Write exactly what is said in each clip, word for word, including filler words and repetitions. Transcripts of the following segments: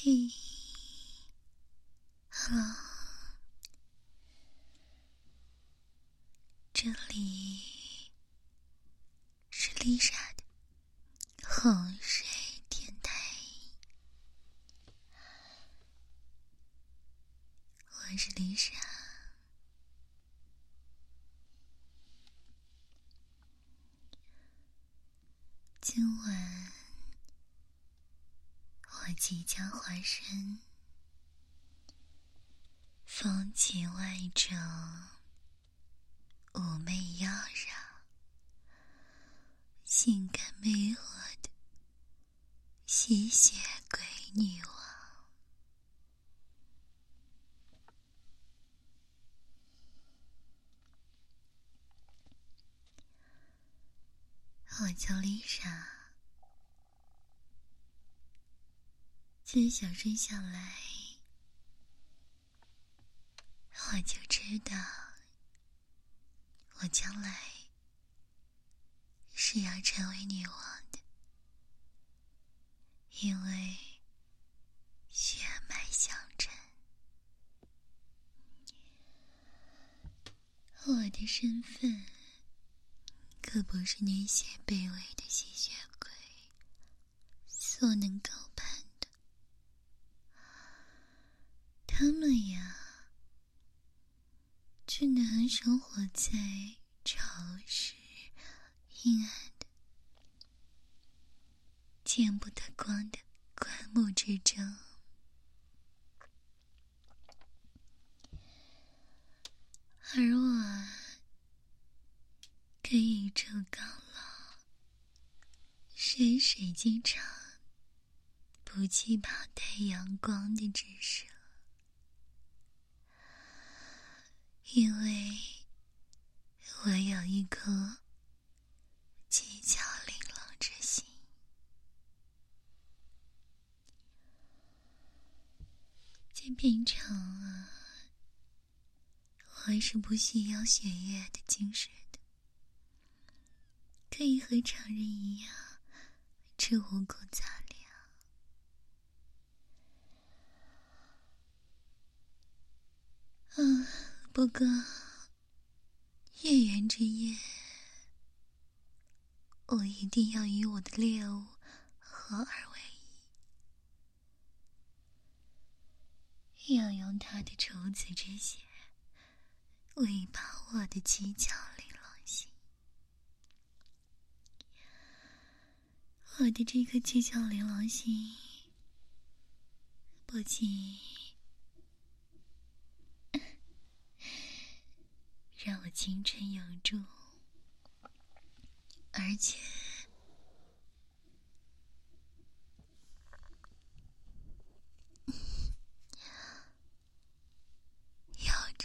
嘿 ，Hello， 这里是丽莎的哄睡电台，我是丽莎。今晚我即将化身风情万种、妩媚妖娆、性感魅惑的吸血鬼女王。我叫丽莎，自小生下来，我就知道我将来是要成为女王的，因为血脉相承。我的身份可不是那些卑微的吸血鬼所能高攀的，他们呀，只能生活在潮湿阴暗的见不得光的棺木之中，而我可以周高老，水水经常不气泡太阳光的之手，因为我有一颗技巧玲珑之心。在平常啊，我是不需要血液的精神的，可以和常人一样吃五谷杂粮。嗯，不过月圆之夜，我一定要与我的猎物合二为一，要用它的处子之血喂饱我的七窍玲珑心。我的这颗七窍玲珑心不仅让我青春永驻，而且有着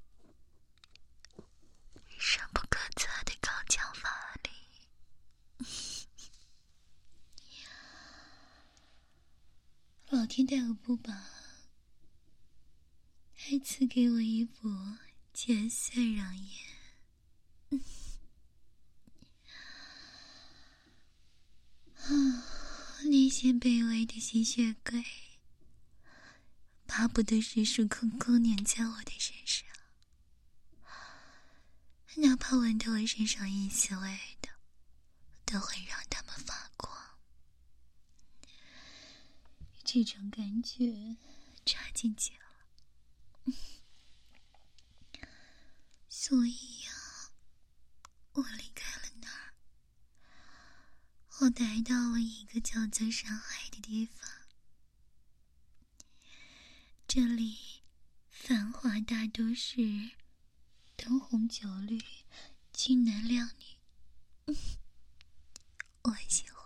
深不可测的高强法力。老天待我不薄，还赐给我一副绝色容颜。啊，那些卑微的吸血鬼巴不得时时刻刻黏在我的身上，哪怕闻到我身上一丝味道，都会让他们发光。这种感觉差劲极了。所以呀、啊，我离开了那儿，我来到了一个叫做上海的地方。这里繁华大都市，灯红酒绿，俊男靓女，我喜欢。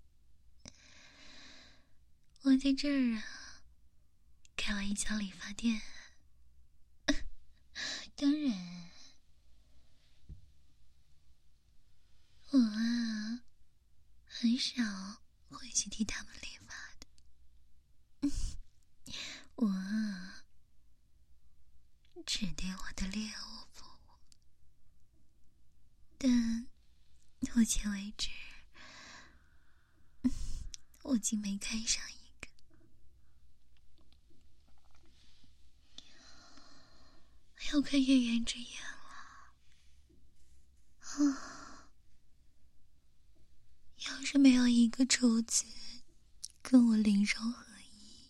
我在这儿啊，开了一家理发店。当然，我啊，很少会去替他们理发的。我啊，只对我的猎物服务。但目前为止，我竟没看上一个。 要快月圆之夜了啊！要是没有一个周子跟我灵肉合一，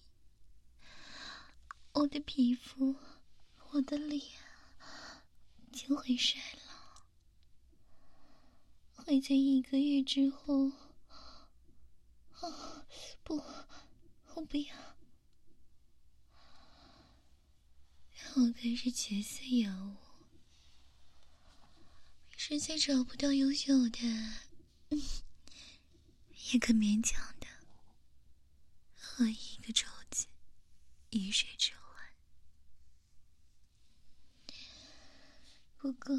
我的皮肤，我的脸就会衰老，会在一个月之后。啊，不，我不要。我可是绝色妖物，实在找不到优秀的，嗯，也可勉强的和一个周子鱼水之欢。不过，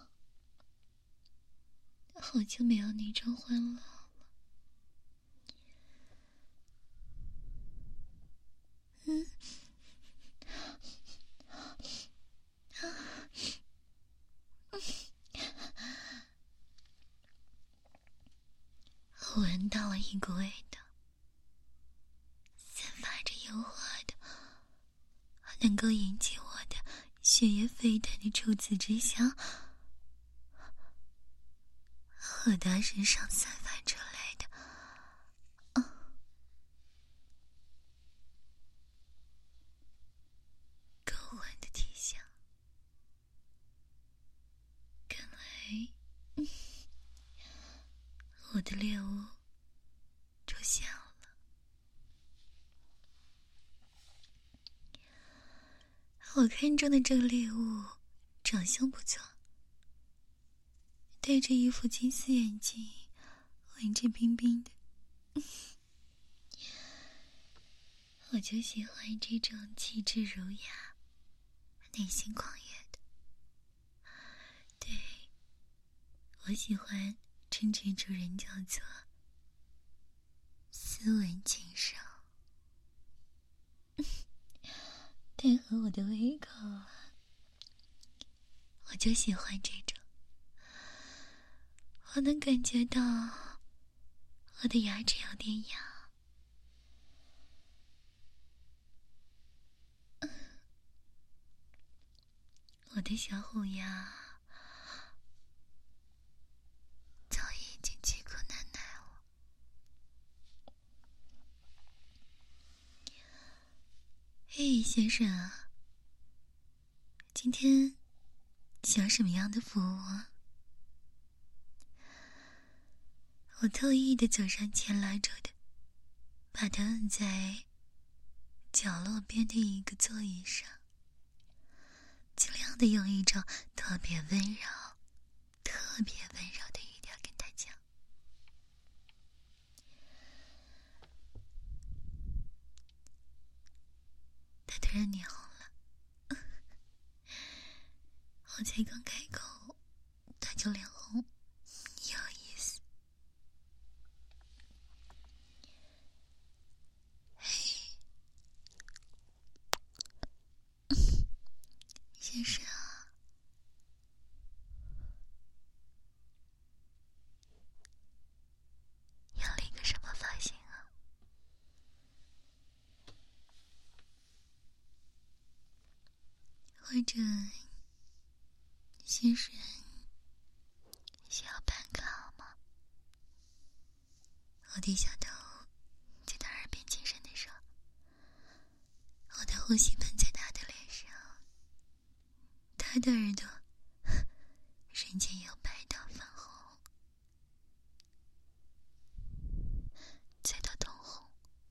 好久没有那种欢乐了。嗯，啊，我闻到了一股味道，散发着诱惑的，能够引起我的血液沸腾的处子之香，和他身上散发出来的，啊，勾魂的体香。看来，嗯，我的猎物出现了。我看中的这个猎物长相不错，戴着一副金丝眼镜，文质彬彬的。我就喜欢这种气质儒雅、内心狂野的。对，我喜欢称这种人叫做斯文禽兽，太合我的胃口了。我就喜欢这种，我能感觉到我的牙齿有点痒。我的小虎牙早已经饥渴难耐了。嘿，先生啊，今天想什么样的服务啊？我特意的走上前来着的，把他摁在角落边的一个座椅上，尽量的用一种特别温柔、特别温柔的语调跟他讲。他突然脸红了，我才刚开口，他就脸红，有意思。嘿，先生啊，要理个什么发型啊？或者先生需要办卡吗？我低下头在他耳边轻声地说，我的呼吸喷在他的脸上，他的耳朵瞬间由白到粉红，再到通红。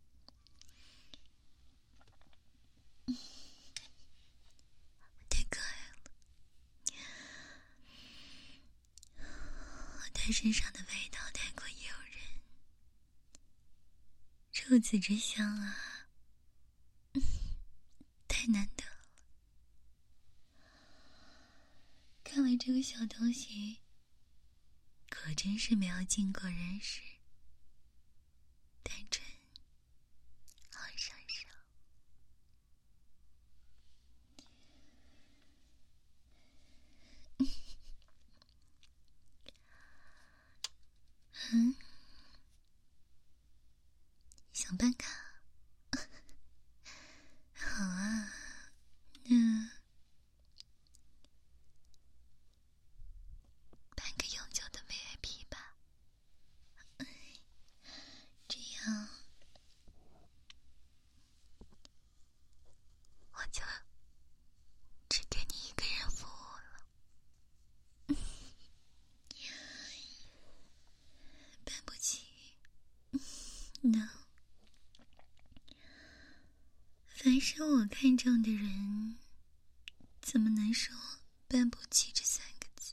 太可爱了，他身上的味道太过诱人，处子之香啊，太难得了。看来这个小东西可真是没有经过人事，单纯好上手。嗯，想办卡？好啊，那 No， 凡是我看中的人，怎么能说办不起这三个字？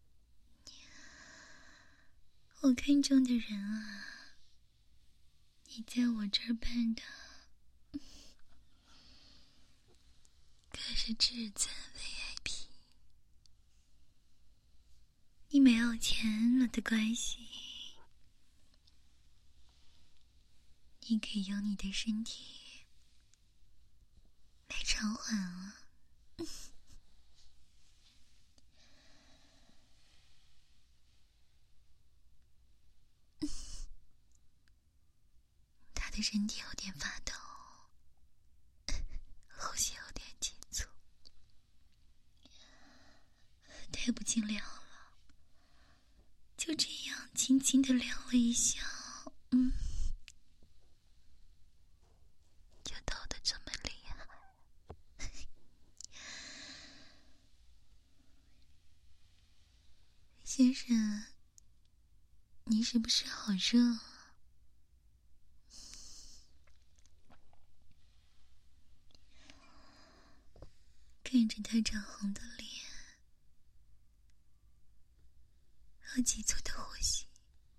我看中的人啊，你在我这儿办的可是至尊 V I P。 你没有钱了的关系，你可以用你的身体来偿还啊。他的身体有点发抖，呼吸有点急促，太不禁聊了，就这样轻轻地聊了一下，嗯，就抖得这么厉害。先生，你是不是好热啊？看着他涨红的脸和急促的呼吸，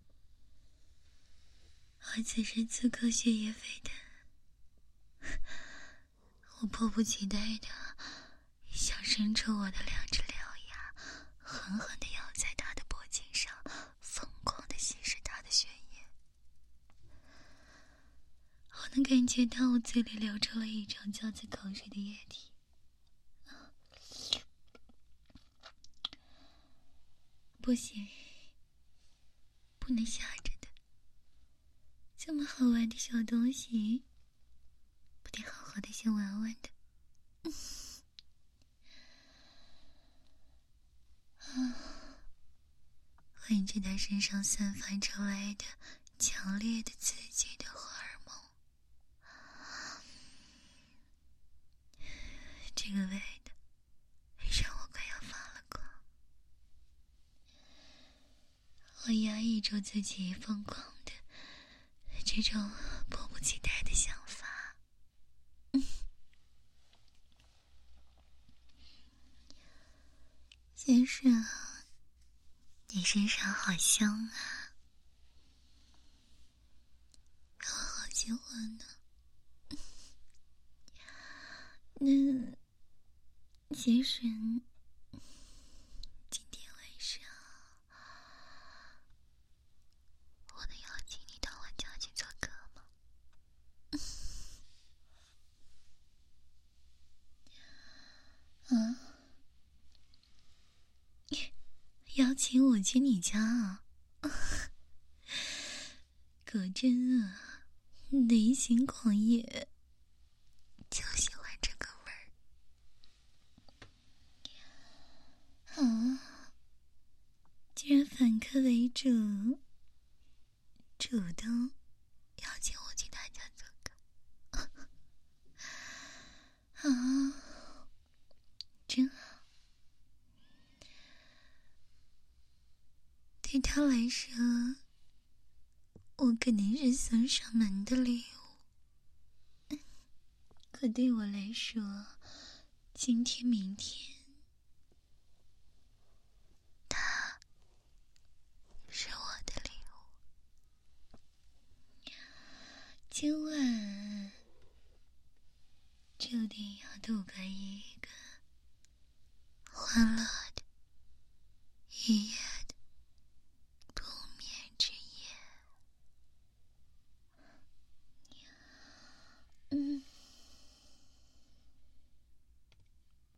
而此时此刻血液沸腾，我迫不及待的想伸出我的两只獠牙，狠狠地咬在他的脖颈上，疯狂地吸食他的血液。我能感觉到我嘴里流出了一种叫做口水的液体。不行，不能吓着的，这么好玩的小东西，不得好好的先玩玩的。啊，闻着他身上散发出来的强烈的刺激的荷尔蒙，这个味道让我快要发了狂。我压抑住自己疯狂的这种迫不及待的想法。嗯，先生，你身上好香啊，我好喜欢呢。那先生，今天晚上我能邀请你到我家去做客吗？啊？邀请我去你家啊？果真啊，内心狂野，就喜欢这个味儿啊！居然反客为主，主动邀请我去他家做客啊，真好。对他来说，我可能是送上门的礼物，可对我来说，今天明天他是我的礼物。今晚注定要度过一个欢乐